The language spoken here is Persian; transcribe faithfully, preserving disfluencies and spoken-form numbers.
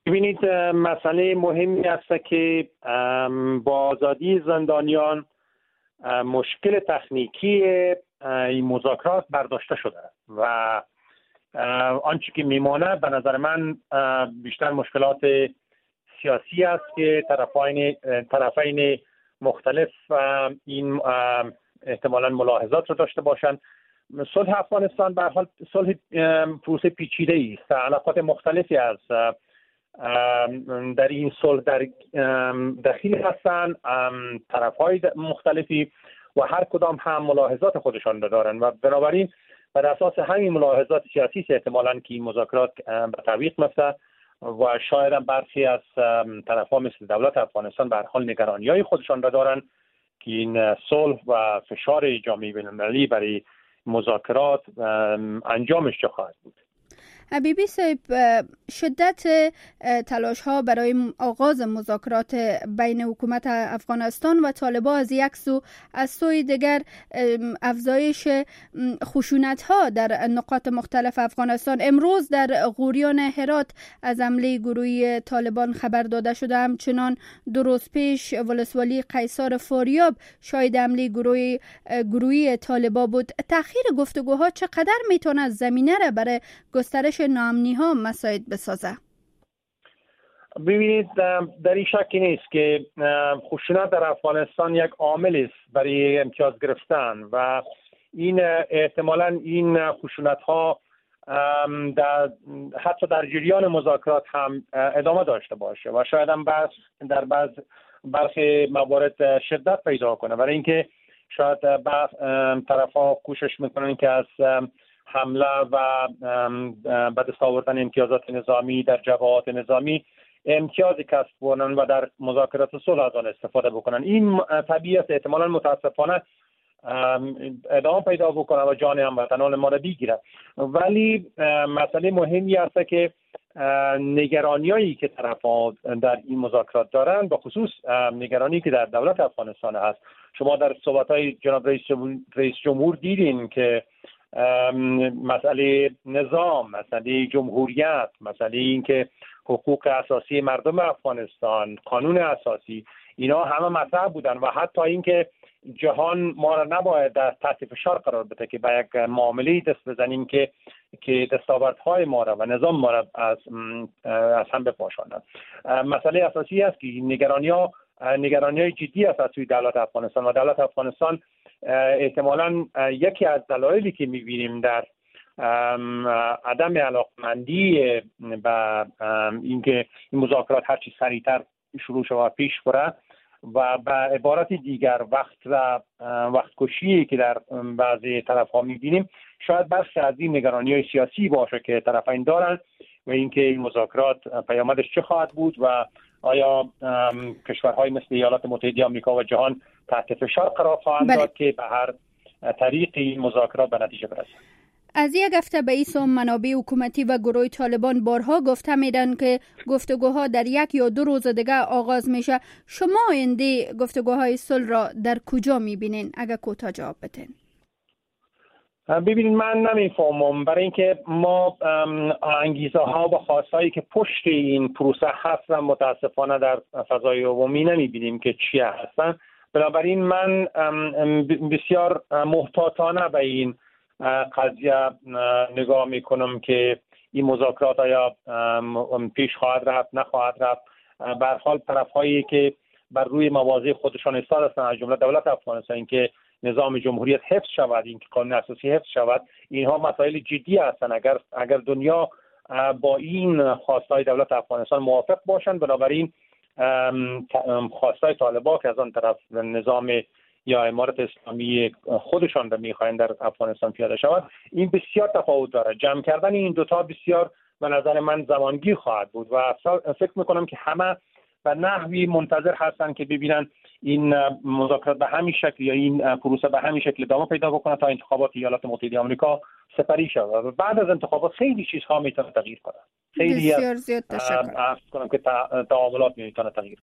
ببینید مسئله مهمی است که با آزادی زندانیان مشکل تکنیکی این مذاکرات برداشته شده و آنچه که میمانه به نظر من بیشتر مشکلات سیاسی است که طرفین طرفین مختلف این احتمالاً ملاحظات رو داشته باشند. صلح افغانستان به هر حال صلح پروسه پیچیده است. علاقات مختلفی از در این صلح در دخیل هستند، طرف‌های مختلفی و هر کدام هم ملاحظات خودشان را دارند و بنابراین بر اساس همین ملاحظات سیاسی است احتمالاً که این مذاکرات به تعویق میفته و شاید هم برخی از طرف‌ها مثل دولت افغانستان به هر حال نگرانی‌های خودشان را دارند که این صلح و فشار جامعه بین‌المللی برای مذاکرات انجامش چه خواهد بود. حبیبی صاحب، شدت تلاش ها برای آغاز مذاکرات بین حکومت افغانستان و طالبان از یک سو، از سوی دیگر افزایش خشونت ها در نقاط مختلف افغانستان. امروز در غوریان هرات از حمله گروهی طالبان خبر داده شده، همچنان دو روز پیش ولسوالی قیصار فاریاب شاهد حمله گروهی گروهی طالبان بود. تأخیر گفتگوها چقدر میتونه زمینه را برای گسترش ناامنی ها مساعد بسازه؟ ببینید، در این شکی نیست که خشونت در افغانستان یک عامل است برای امتیاز گرفتن و این احتمالاً این خشونت ها در حتی در جریان مذاکرات هم ادامه داشته باشه و شاید هم بعض در بعض برخی موارد شدت پیدا کنه، برای اینکه شاید بعض طرف‌ها کوشش میکنن که از حمله و به دست آوردن امتیازات نظامی در جبهات نظامی امتیازی کسب کنن و در مذاکرات صلح از آن استفاده بکنن. این طبیعی است، احتمالاً متاسفانه ادامه پیدا بکنه و جان هموطنان ما را بگیره. ولی مسئله مهمی است که نگرانیایی که طرف‌ها در این مذاکرات دارند، به خصوص نگرانی که در دولت افغانستان هست. شما در صحبت‌های جناب رئیس رئیس جمهور دیدین که مسئله نظام، مسئله جمهوریت، مسئله اینکه حقوق اساسی مردم افغانستان، قانون اساسی، اینا همه مطرح بودن و حتی اینکه جهان ما را نباید در تحت فشار قرار بده که به یک معامله دست بزنیم که که دستاوردهای ما را و نظام ما را از از هم بپاشاند. مسئله اساسی است که نگرانی‌ها نگرانی‌های جدی است از سوی دولت افغانستان و دولت افغانستان احتمالاً یکی از دلایلی که می‌بینیم در عدم علاقمندی به اینکه این مذاکرات هرچی سریعتر شروع شود پیش بره و به عبارت دیگر وقت و وقت کشی که در بعضی طرف‌ها می‌بینیم، شاید بخش از این نگرانی‌های سیاسی باشه که طرفین دارن و اینکه این مذاکرات پیامدش چه خواهد بود و آیا کشورهای مثل ایالات متحده آمریکا و جهان تحت فشار قرار خواهند داد که به هر طریقی این مذاکرات به نتیجه برسند. از یک هفته به این سو منابع حکومتی و گروه طالبان بارها گفته میدن که گفتگوها در یک یا دو روز دیگه آغاز میشه. شما آینده گفتگوهای صلح را در کجا میبینین؟ اگه کوتاه جواب بدین. ببینید، من نمیفهمم، برای اینکه ما انگیزه ها و خواستهایی که پشت این پروسه هستن متاسفانه در فضای عمومی نمیبینیم که چی هستن. بنابراین من بسیار محتاطانه به این قضیه نگاه میکنم که این مذاکرات آیا پیش خواهد رفت نخواهد رفت. به هر حال طرف‌هایی که بر روی مواضع خودشان ایستاده هستند، از جمله دولت افغانستان، که نظام جمهوریت حفظ شود، این که قانون اساسی حفظ شود، اینها مسائل جدی هستند. اگر اگر دنیا با این خواستهای دولت افغانستان موافق باشند، بنابراین خواستهای طالبان که از آن طرف نظام یا امارت اسلامی خودشان را میخواهند در افغانستان پیاده شود، این بسیار تفاوت داره. جمع کردن این دوتا بسیار به نظر من زمانگیر خواهد بود و فکر میکنم که همه به نحوی منتظر هستن که ببینن این مذاکرات به همین شکل یا این پروسه به همین شکل ادامه پیدا بکنه تا انتخابات ایالات متحده آمریکا سپری شود و بعد از انتخابات خیلی چیزها میتونه تغییر کنه. خیلی بسیار زیاد تشکر. عرض کنم که تعاملات میتونه تغییر